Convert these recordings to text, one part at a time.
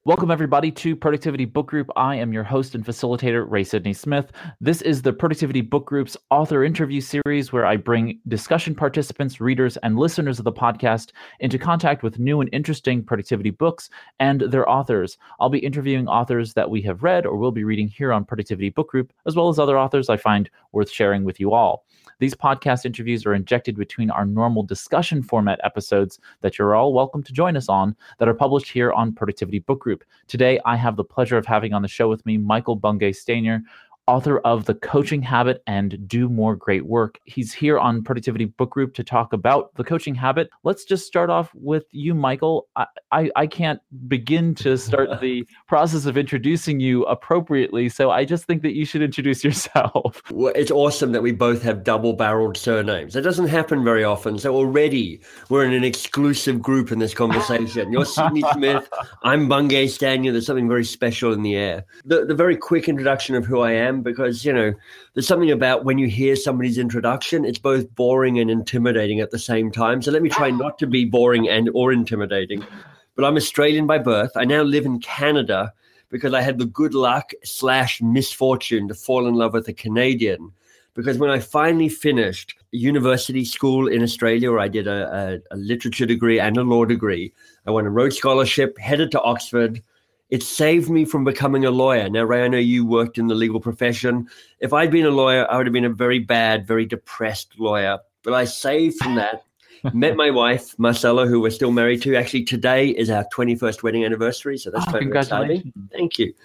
Welcome, everybody, to Productivity Book Group. I am your host and facilitator, Ray Sidney Smith. This is the Productivity Book Group's author interview series where I bring discussion participants, readers, and listeners of the podcast into contact with new and interesting productivity books and their authors. I'll be interviewing authors that we have read or will be reading here on Productivity Book Group, as well as other authors I find worth sharing with you all. These podcast interviews are injected between our normal discussion format episodes that you're all welcome to join us on that are published here on Productivity Book Group. Today, I have the pleasure of having on the show with me Michael Bungay Stanier, author of The Coaching Habit and Do More Great Work. He's here on Productivity Book Group to talk about The Coaching Habit. Let's just start off with you, Michael. I can't begin to start the process of introducing you appropriately, so I just think that you should introduce yourself. Well, it's awesome that we both have double-barreled surnames. That doesn't happen very often, so already we're in an exclusive group in this conversation. You're Sidney Smith, I'm Bungay Stanier. There's something very special in the air. The very quick introduction of who I am, because, there's something about when you hear somebody's introduction, it's both boring and intimidating at the same time. So let me try not to be boring or intimidating. But I'm Australian by birth. I now live in Canada because I had the good luck / misfortune to fall in love with a Canadian. Because when I finally finished university school in Australia, where I did a literature degree and a law degree, I won a Rhodes Scholarship, headed to Oxford. It saved me from becoming a lawyer. Now, Ray, I know you worked in the legal profession. If I'd been a lawyer, I would have been a very bad, very depressed lawyer. But I saved from that, met my wife, Marcella, who we're still married to. Actually, today is our 21st wedding anniversary, so that's totally exciting. Thank you.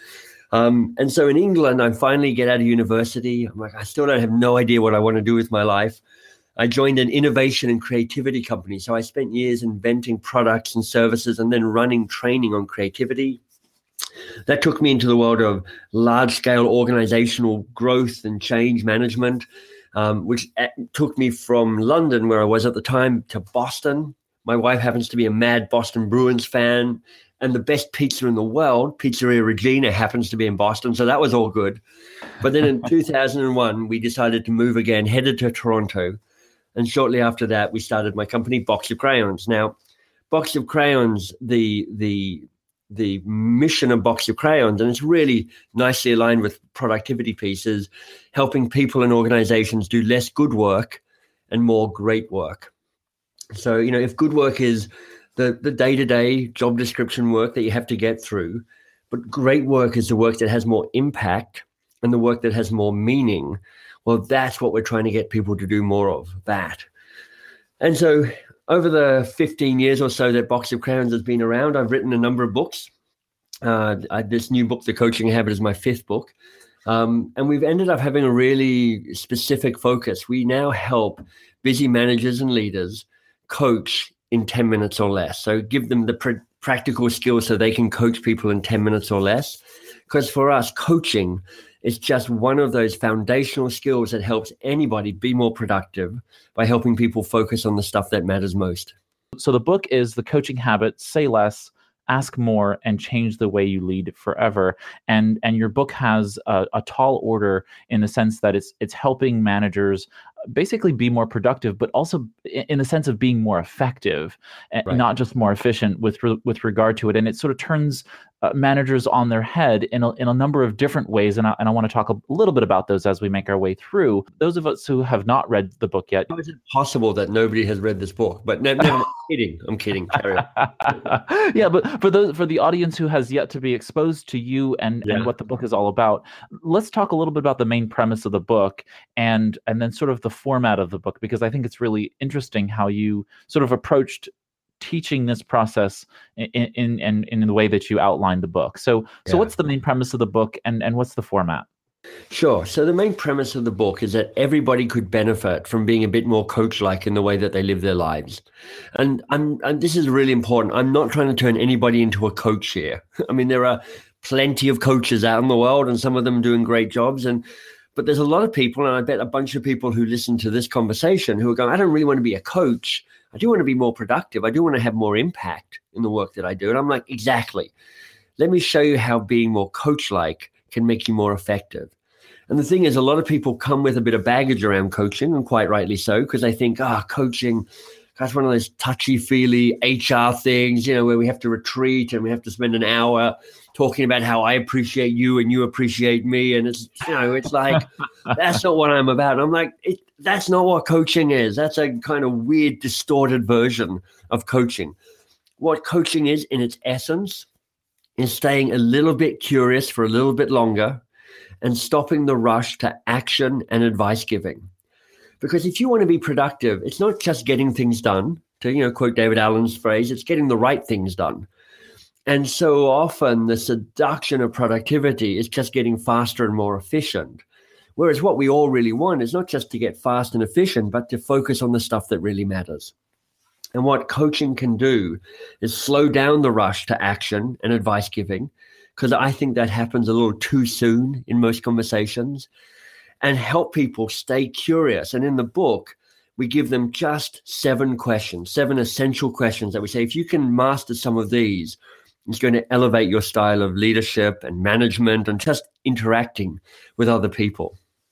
And so in England, I finally get out of university. I'm like, I still have no idea what I want to do with my life. I joined an innovation and creativity company. So I spent years inventing products and services and then running training on creativity. That took me into the world of large-scale organizational growth and change management, which took me from London, where I was at the time, to Boston. My wife happens to be a mad Boston Bruins fan, and the best pizza in the world, Pizzeria Regina, happens to be in Boston, so that was all good. But then in 2001, we decided to move again, headed to Toronto, and shortly after that, we started my company, Box of Crayons. Now, Box of Crayons, the mission of Box of Crayons, and it's really nicely aligned with productivity pieces, helping people and organizations do less good work and more great work. So, if good work is the day-to-day job description work that you have to get through, but great work is the work that has more impact and the work that has more meaning, well, that's what we're trying to get people to do more of, that. And so over the 15 years or so that Box of Crayons has been around, I've written a number of books. This new book, The Coaching Habit, is my 5th book. And we've ended up having a really specific focus. We now help busy managers and leaders coach in 10 minutes or less. So give them the practical skills so they can coach people in 10 minutes or less. Because for us, coaching is just one of those foundational skills that helps anybody be more productive by helping people focus on the stuff that matters most. So the book is The Coaching Habit, Say Less, Ask More, and Change the Way You Lead Forever. And your book has a tall order in the sense that it's helping managers basically be more productive, but also in the sense of being more effective, right, not just more efficient with regard to it. And it sort of turns managers on their head in a number of different ways. And I want to talk a little bit about those as we make our way through. Those of us who have not read the book yet. How is it possible that nobody has read this book? But no, I'm kidding. Carry on. Yeah, but for the audience who has yet to be exposed to you and what the book is all about, let's talk a little bit about the main premise of the book and then sort of the format of the book, because I think it's really interesting how you sort of approached teaching this process in the way that you outlined the book. So what's the main premise of the book and what's the format? Sure. So the main premise of the book is that everybody could benefit from being a bit more coach-like in the way that they live their lives. And this is really important. I'm not trying to turn anybody into a coach here. I mean, there are plenty of coaches out in the world and some of them doing great jobs. But there's a lot of people, and I bet a bunch of people who listen to this conversation who are going, I don't really want to be a coach. I do want to be more productive. I do want to have more impact in the work that I do. And I'm like, exactly. Let me show you how being more coach-like can make you more effective. And the thing is, a lot of people come with a bit of baggage around coaching, and quite rightly so, because they think, coaching, That's one of those touchy-feely HR things, where we have to retreat and we have to spend an hour talking about how I appreciate you and you appreciate me. And it's, it's like, that's not what I'm about. And I'm like, that's not what coaching is. That's a kind of weird, distorted version of coaching. What coaching is in its essence is staying a little bit curious for a little bit longer and stopping the rush to action and advice giving. Because if you want to be productive, it's not just getting things done, to quote David Allen's phrase, it's getting the right things done. And so often the seduction of productivity is just getting faster and more efficient. Whereas what we all really want is not just to get fast and efficient, but to focus on the stuff that really matters. And what coaching can do is slow down the rush to action and advice giving, because I think that happens a little too soon in most conversations, and help people stay curious. And in the book, we give them just 7 questions, 7 essential questions that we say, if you can master some of these, it's going to elevate your style of leadership and management and just interacting with other people.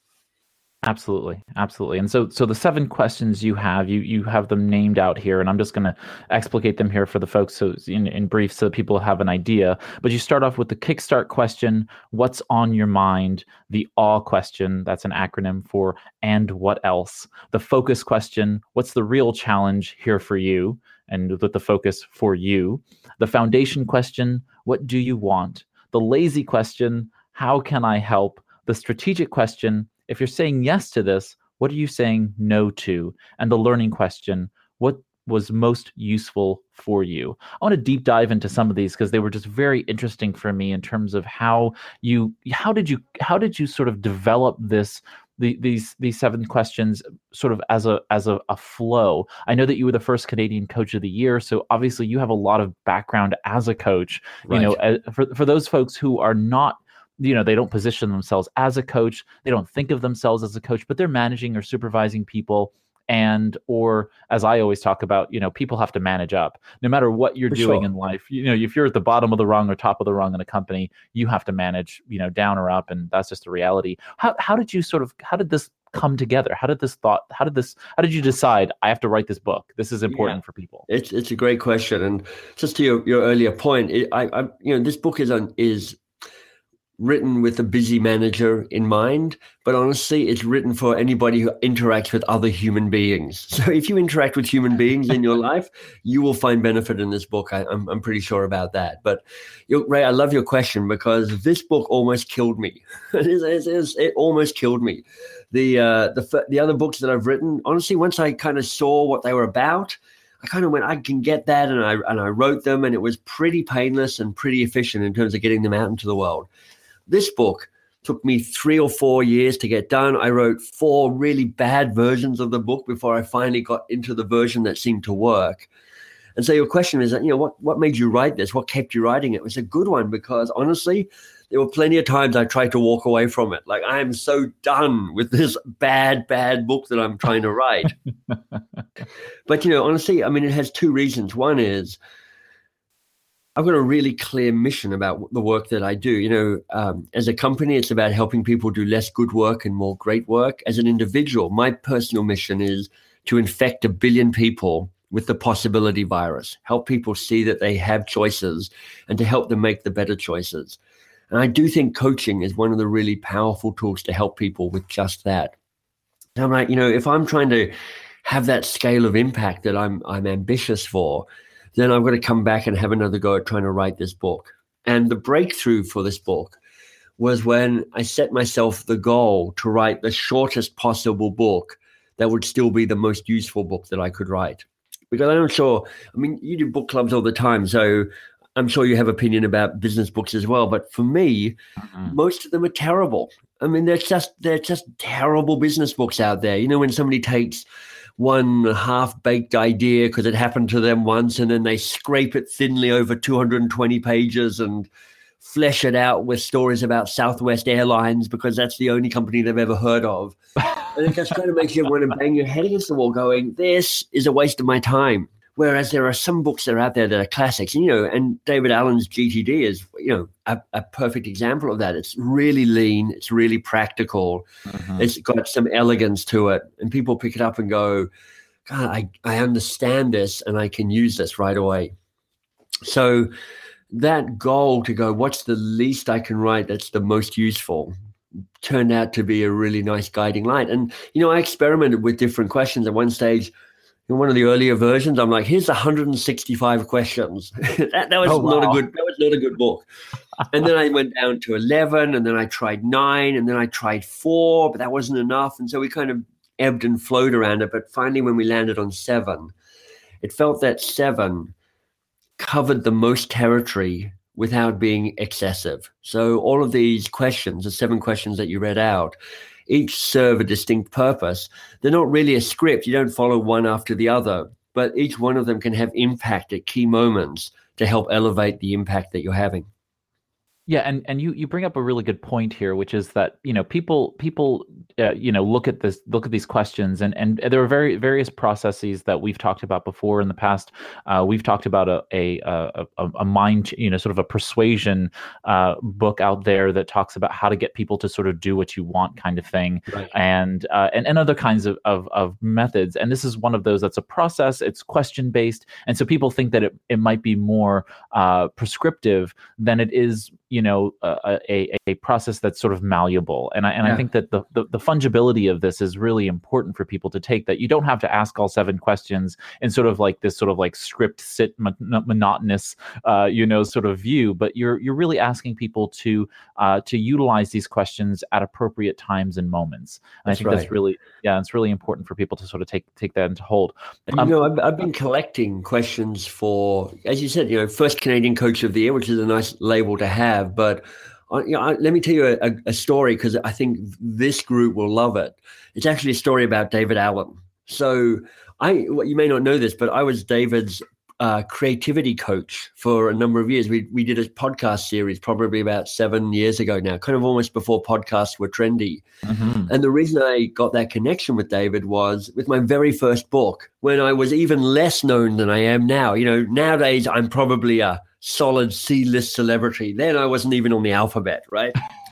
Absolutely. And so the 7 questions you have them named out here, and I'm just going to explicate them here for the folks so in brief so that people have an idea. But you start off with the kickstart question, what's on your mind? The awe question, that's an acronym for and what else? The focus question, what's the real challenge here for you? And with the focus for you. The foundation question, what do you want? The lazy question, how can I help? The strategic question, if you're saying yes to this, what are you saying no to? And the learning question, what was most useful for you? I want to deep dive into some of these because they were just very interesting for me in terms of how did you sort of develop these 7 questions sort of as a flow. I know that you were the first Canadian Coach of the Year, so obviously you have a lot of background as a coach. Right. For those folks who are not, they don't position themselves as a coach, they don't think of themselves as a coach, but they're managing or supervising people. Or as I always talk about, people have to manage up no matter what you're doing in life. If you're at the bottom of the rung or top of the rung in a company, you have to manage, down or up. And that's just the reality. How did this come together? How did you decide I have to write this book? This is important for people. It's a great question. And just to your earlier point, this book is written with a busy manager in mind, but honestly, it's written for anybody who interacts with other human beings. So if you interact with human beings in your life, you will find benefit in this book. I'm pretty sure about that. But Ray, I love your question because this book almost killed me. It almost killed me. The other books that I've written, honestly, once I kind of saw what they were about, I kind of went, I can get that, and I wrote them, and it was pretty painless and pretty efficient in terms of getting them out into the world. This book took me 3 or 4 years to get done. I wrote 4 really bad versions of the book before I finally got into the version that seemed to work. And so your question is, what made you write this? What kept you writing it? It was a good one because honestly, there were plenty of times I tried to walk away from it. Like, I am so done with this bad book that I'm trying to write. But, honestly, it has 2 reasons. One is, I've got a really clear mission about the work that I do. As a company, it's about helping people do less good work and more great work. As an individual, my personal mission is to infect 1 billion people with the possibility virus, help people see that they have choices and to help them make the better choices. And I do think coaching is one of the really powerful tools to help people with just that. And I'm like, if I'm trying to have that scale of impact that I'm ambitious for, then I've got to come back and have another go at trying to write this book. And the breakthrough for this book was when I set myself the goal to write the shortest possible book that would still be the most useful book that I could write. Because I'm sure, you do book clubs all the time, so I'm sure you have opinion about business books as well. But for me, most of them are terrible. They're just terrible business books out there. When somebody takes one half-baked idea because it happened to them once, and then they scrape it thinly over 220 pages and flesh it out with stories about Southwest Airlines because that's the only company they've ever heard of. And it just kind of makes you want to bang your head against the wall going, this is a waste of my time. Whereas there are some books that are out there that are classics, and David Allen's GTD is, a perfect example of that. It's really lean. It's really practical. It's got some elegance to it. And people pick it up and go, God, I understand this and I can use this right away. So that goal to go, what's the least I can write that's the most useful, turned out to be a really nice guiding light. And, I experimented with different questions. At one stage, in one of the earlier versions, I'm like, here's 165 questions. that was not a good book. And then I went down to 11, and then I tried 9, and then I tried 4, but that wasn't enough. And so we kind of ebbed and flowed around it. But finally, when we landed on 7, it felt that 7 covered the most territory without being excessive. So all of these questions, the 7 questions that you read out, each serve a distinct purpose. They're not really a script. You don't follow one after the other, but each one of them can have impact at key moments to help elevate the impact that you're having. Yeah, and you bring up a really good point here, which is that people look at these questions, and there are various processes that we've talked about before in the past. We've talked about a mind, sort of a persuasion book out there that talks about how to get people to sort of do what you want, kind of thing, right. and other kinds of methods. And this is one of those that's a process. It's question based, and so people think that it might be more prescriptive than it is. A process that's sort of malleable. And I think that the fungibility of this is really important for people to take, that you don't have to ask all 7 questions in sort of like this sort of like script sit monotonous, sort of view, but you're really asking people to utilize these questions at appropriate times and moments. And I think that's really, it's really important for people to sort of take that into hold. I've been collecting questions for, as you said, first Canadian Coach of the Year, which is a nice label to have. But let me tell you a story, because I think this group will love it. It's actually a story about David Allen. So you may not know this, but I was David's creativity coach for a number of years. We did a podcast series probably about 7 years ago now, kind of almost before podcasts were trendy. Mm-hmm. And the reason I got that connection with David was with my very first book, when I was even less known than I am now. Nowadays I'm probably a solid C-list celebrity. Then I wasn't even on the alphabet, right?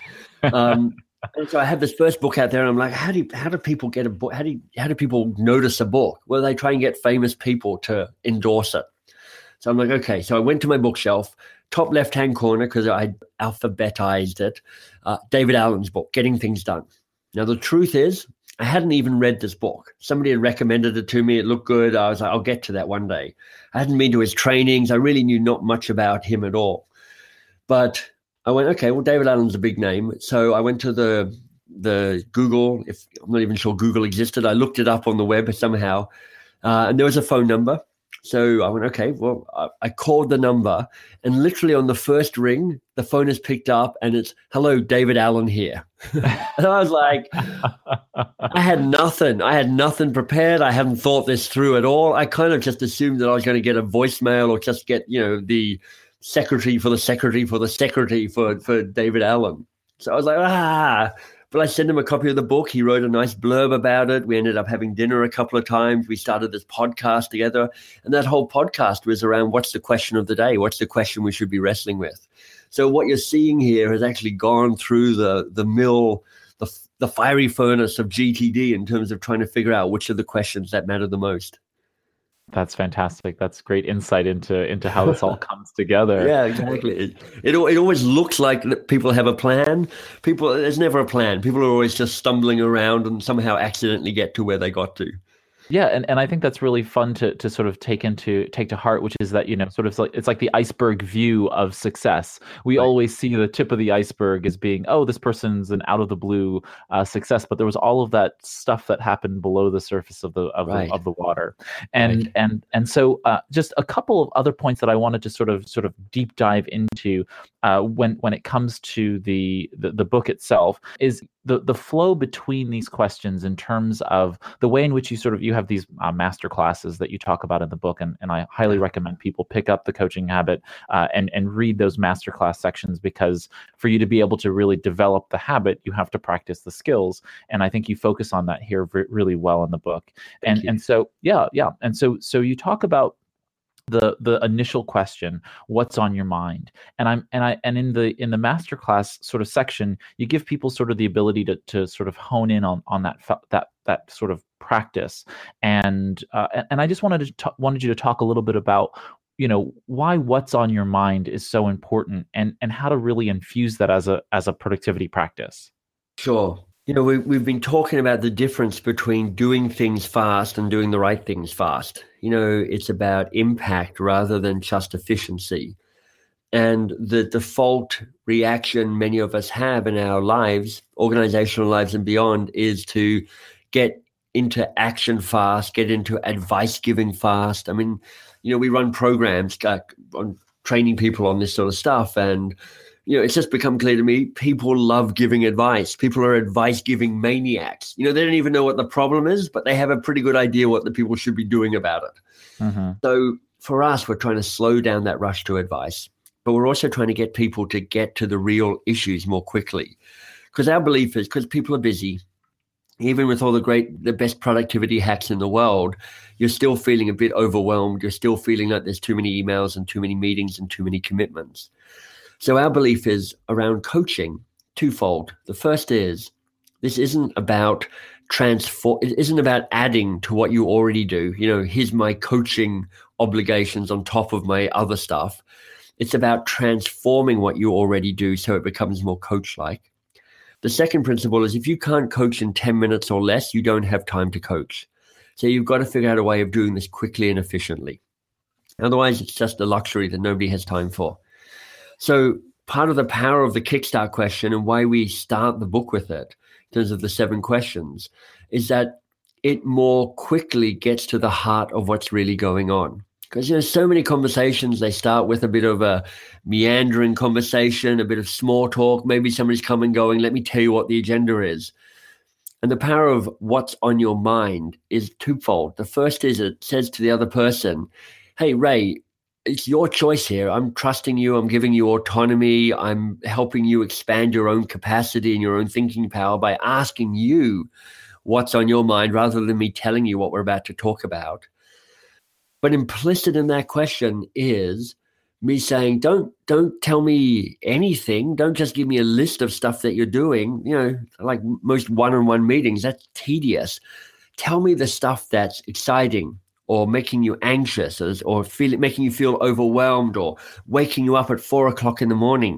And so I have this first book out there, and I'm like, how do people get a book? How do people notice a book? Well, they try and get famous people to endorse it. So I'm like, okay. So I went to my bookshelf, top left-hand corner, because I alphabetized it, David Allen's book, Getting Things Done. Now, the truth is, I hadn't even read this book. Somebody had recommended it to me. It looked good. I was like, I'll get to that one day. I hadn't been to his trainings. I really knew not much about him at all. But I went, okay, well, David Allen's a big name. So I went to the Google. I'm not even sure Google existed. I looked it up on the web somehow, and there was a phone number. So I went, okay, well, I called the number, and literally on the first ring, the phone is picked up, and it's, hello, David Allen here. And I was like, I had nothing prepared. I hadn't thought this through at all. I kind of just assumed that I was going to get a voicemail or just get, the secretary for the secretary for the secretary for David Allen. So I was like, But I sent him a copy of the book. He wrote a nice blurb about it. We ended up having dinner a couple of times. We started this podcast together. And that whole podcast was around, what's the question of the day? What's the question we should be wrestling with? So what you're seeing here has actually gone through the mill, the fiery furnace of GTD in terms of trying to figure out which are the questions that matter the most. That's fantastic. That's great insight into how this all comes together. Yeah, exactly. It always looks like people have a plan. There's never a plan. People are always just stumbling around and somehow accidentally get to where they got to. Yeah, and I think that's really fun to sort of take to heart, which is that, sort of it's like the iceberg view of success. We always see the tip of the iceberg as being, oh, this person's an out of the blue success, but there was all of that stuff that happened below the surface of the water. And so just a couple of other points that I wanted to sort of deep dive into when it comes to the book itself is the flow between these questions in terms of the way in which you have these master classes that you talk about in the book, and I highly recommend people pick up The Coaching Habit and read those masterclass sections, because for you to be able to really develop the habit, you have to practice the skills, and I think you focus on that here really well in the book. And so you talk about the initial question, what's on your mind, and in the masterclass sort of section, you give people sort of the ability to sort of hone in on that that sort of practice. And I just wanted you to talk a little bit about, why what's on your mind is so important, and how to really infuse that as a productivity practice. Sure. We've been talking about the difference between doing things fast and doing the right things fast. It's about impact rather than just efficiency. And the default reaction many of us have in our lives, organizational lives and beyond, is to get into action fast, get into advice giving fast. I mean, we run programs on training people on this sort of stuff. And, it's just become clear to me, people love giving advice. People are advice giving maniacs. They don't even know what the problem is, but they have a pretty good idea what the people should be doing about it. Mm-hmm. So for us, we're trying to slow down that rush to advice. But we're also trying to get people to get to the real issues more quickly. Because our belief is, because people are busy, even with all the best productivity hacks in the world, you're still feeling a bit overwhelmed. You're still feeling like there's too many emails and too many meetings and too many commitments. So our belief is around coaching twofold. The first is, this isn't about it isn't about adding to what you already do. Here's my coaching obligations on top of my other stuff. It's about transforming what you already do so it becomes more coach-like. The second principle is, if you can't coach in 10 minutes or less, you don't have time to coach. So you've got to figure out a way of doing this quickly and efficiently. Otherwise, it's just a luxury that nobody has time for. So part of the power of the Kickstart question, and why we start the book with it, in terms of the 7 questions, is that it more quickly gets to the heart of what's really going on. Because so many conversations, they start with a bit of a meandering conversation, a bit of small talk. Maybe somebody's come and going, let me tell you what the agenda is. And the power of what's on your mind is twofold. The first is, it says to the other person, hey, Ray, it's your choice here. I'm trusting you. I'm giving you autonomy. I'm helping you expand your own capacity and your own thinking power by asking you what's on your mind rather than me telling you what we're about to talk about. But implicit in that question is me saying, don't tell me anything. Don't just give me a list of stuff that you're doing. Like most one-on-one meetings, that's tedious. Tell me the stuff that's exciting or making you anxious or making you feel overwhelmed or waking you up at 4 o'clock in the morning.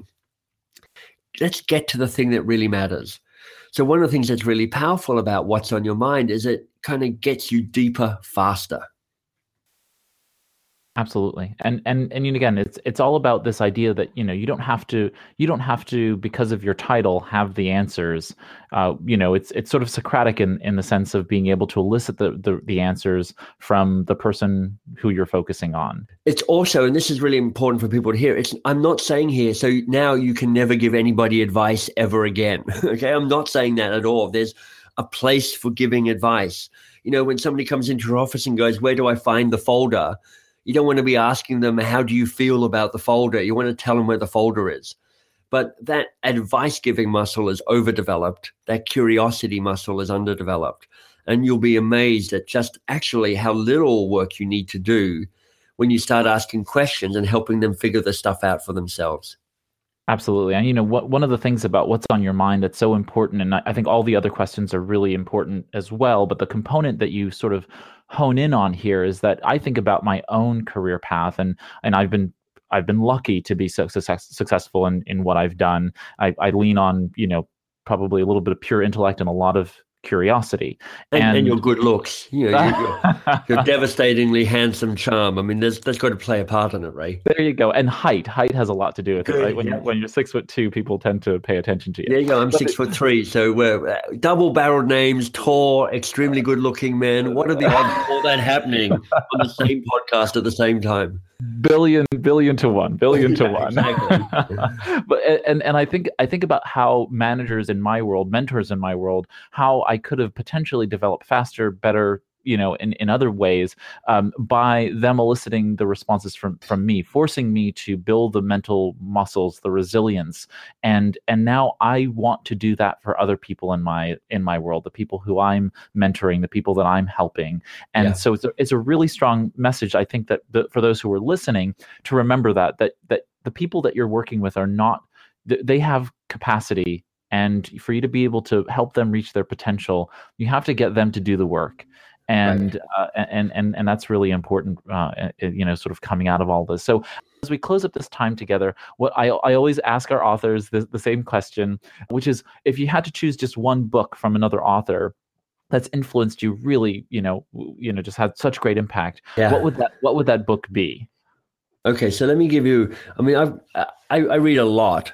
Let's get to the thing that really matters. So one of the things that's really powerful about what's on your mind is it kind of gets you deeper, faster. Absolutely. And again, it's all about this idea that, you don't have to, because of your title, have the answers. It's sort of Socratic in the sense of being able to elicit the answers from the person who you're focusing on. It's also, and this is really important for people to hear, I'm not saying here, so now you can never give anybody advice ever again. Okay. I'm not saying that at all. There's a place for giving advice. When somebody comes into your office and goes, where do I find the folder? You don't want to be asking them, how do you feel about the folder? You want to tell them where the folder is. But that advice-giving muscle is overdeveloped. That curiosity muscle is underdeveloped. And you'll be amazed at just actually how little work you need to do when you start asking questions and helping them figure the stuff out for themselves. Absolutely. And one of the things about what's on your mind that's so important, and I think all the other questions are really important as well, but the component that you sort of hone in on here is that I think about my own career path, and I've been lucky to be so successful in what I've done. I lean on, probably a little bit of pure intellect and a lot of curiosity. And your good looks. Your devastatingly handsome charm. I mean, that's got to play a part in it, Ray. There you go. And height has a lot to do with it, right? When you're 6'2", people tend to pay attention to you. There you go. I'm 6'3", so we're double-barreled names, tall, extremely good-looking men. What are the odds of all that happening on the same podcast at the same time? Billion to one. Exactly. But and I think about how managers in my world, mentors in my world, how I could have potentially developed faster, better, in other ways, by them eliciting the responses from me, forcing me to build the mental muscles, the resilience, and now I want to do that for other people in my world, the people who I'm mentoring, the people that I'm helping, and so it's a really strong message. I think that for those who are listening, to remember that the people that you're working with are not, they have capacity And for you to be able to help them reach their potential, you have to get them to do the work. And and that's really important, sort of coming out of all this. So as we close up this time together, what I always ask our authors the same question, which is, if you had to choose just one book from another author that's influenced you really, just had such great impact, what would that book be? Okay, so let me give you. I mean, I read a lot.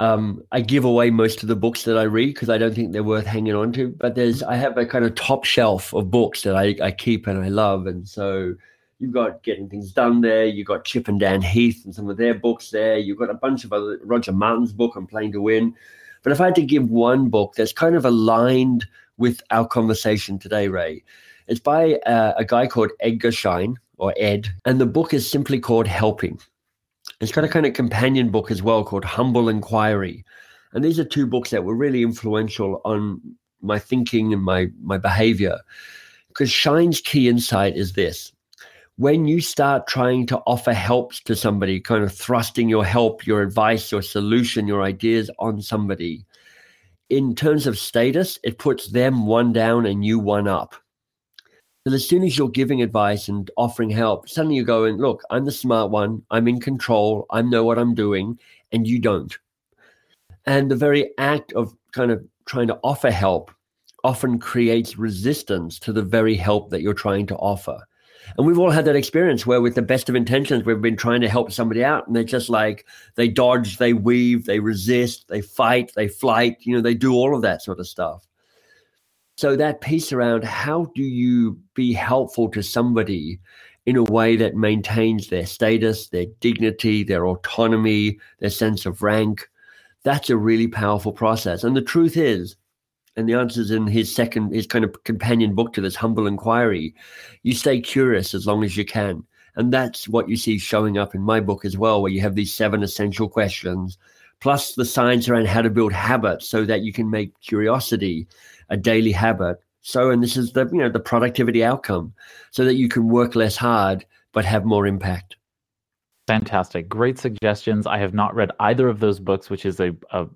I give away most of the books that I read because I don't think they're worth hanging on to. But I have a kind of top shelf of books that I keep and I love. And so you've got Getting Things Done there. You've got Chip and Dan Heath and some of their books there. You've got a bunch of other, Roger Martin's book on Playing to Win. But if I had to give one book that's kind of aligned with our conversation today, Ray, it's by a guy called Edgar Schein, or Ed, and the book is simply called Helping. It's got a kind of companion book as well called Humble Inquiry. And these are two books that were really influential on my thinking and my behavior. Because Schein's key insight is this: when you start trying to offer help to somebody, kind of thrusting your help, your advice, your solution, your ideas on somebody, in terms of status, it puts them one down and you one up. So as soon as you're giving advice and offering help, suddenly you're going, look, I'm the smart one, I'm in control, I know what I'm doing, and you don't. And the very act of kind of trying to offer help often creates resistance to the very help that you're trying to offer. And we've all had that experience where with the best of intentions, we've been trying to help somebody out and they're just like, they dodge, they weave, they resist, they fight, they flight, they do all of that sort of stuff. So that piece around how do you be helpful to somebody in a way that maintains their status, their dignity, their autonomy, their sense of rank, that's a really powerful process. And the truth is, and the answer is in his kind of companion book to this, Humble Inquiry, you stay curious as long as you can. And that's what you see showing up in my book as well, where you have these 7 essential questions, plus the science around how to build habits so that you can make curiosity a daily habit. So, and this is the productivity outcome, so that you can work less hard but have more impact. Fantastic. Great suggestions. I have not read either of those books, which is a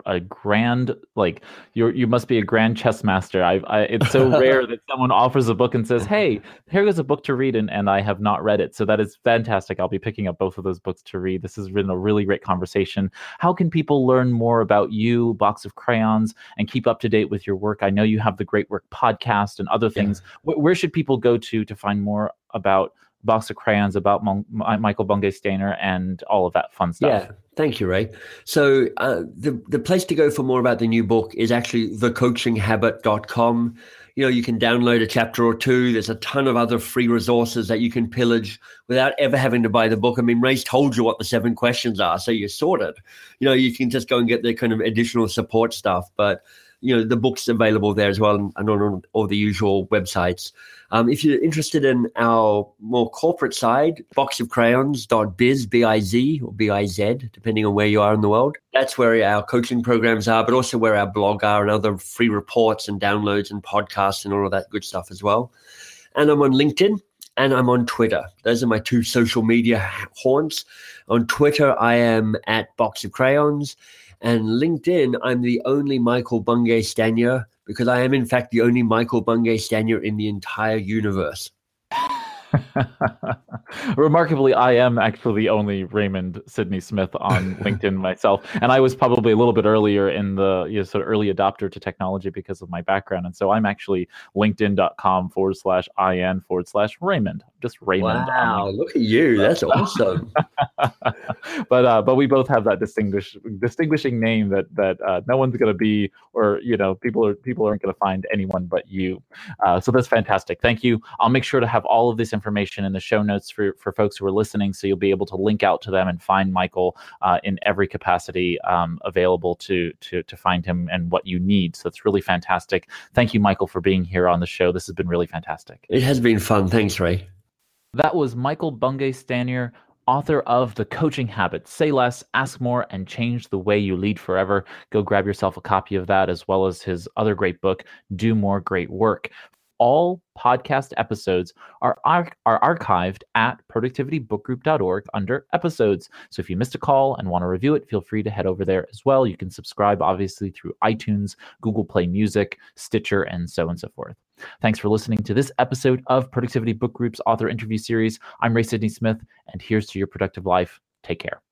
grand, like, you must be a grand chess master. It's so rare that someone offers a book and says, hey, here is a book to read, and I have not read it. So that is fantastic. I'll be picking up both of those books to read. This has been a really great conversation. How can people learn more about you, Box of Crayons, and keep up to date with your work? I know you have the Great Work podcast and other things. Yeah. Where should people go to find more about Box of Crayons, about Michael Bungay Stanier, and all of that fun stuff? Yeah, thank you, Ray. So the place to go for more about the new book is actually thecoachinghabit.com. You can download a chapter or two. There's a ton of other free resources that you can pillage without ever having to buy the book. I mean, Ray's told you what the 7 questions are, so you're sorted. You can just go and get the kind of additional support stuff. But the book's available there as well, and on all the usual websites. If you're interested in our more corporate side, boxofcrayons.biz, B-I-Z or B-I-Z, depending on where you are in the world. That's where our coaching programs are, but also where our blog are, and other free reports and downloads and podcasts and all of that good stuff as well. And I'm on LinkedIn and I'm on Twitter. Those are my 2 social media haunts. On Twitter, I am at Box of Crayons. And LinkedIn, I'm the only Michael Bungay Stanier, because I am, in fact, the only Michael Bungay Stanier in the entire universe. Remarkably, I am actually the only Raymond Sidney Smith on LinkedIn myself, and I was probably a little bit earlier in the sort of early adopter to technology because of my background, and so I'm actually linkedin.com/IN/Raymond, just Raymond. Wow, look at you! That's awesome. But we both have that distinguishing name that no one's going to be, or people aren't going to find anyone but you. So that's fantastic. Thank you. I'll make sure to have all of this information in the show notes for folks who are listening, so you'll be able to link out to them and find Michael in every capacity available to find him and what you need. So it's really fantastic. Thank you, Michael, for being here on the show. This has been really fantastic. It has been fun. Thanks, Ray. That was Michael Bungay Stanier, author of The Coaching Habit. Say less, ask more, and change the way you lead forever. Go grab yourself a copy of that, as well as his other great book, Do More Great Work. all podcast episodes are archived at productivitybookgroup.org under episodes. So if you missed a call and want to review it, feel free to head over there as well. You can subscribe, obviously, through iTunes, Google Play Music, Stitcher, and so on and so forth. Thanks for listening to this episode of Productivity Book Group's author interview series. I'm Ray Sidney Smith, and here's to your productive life. Take care.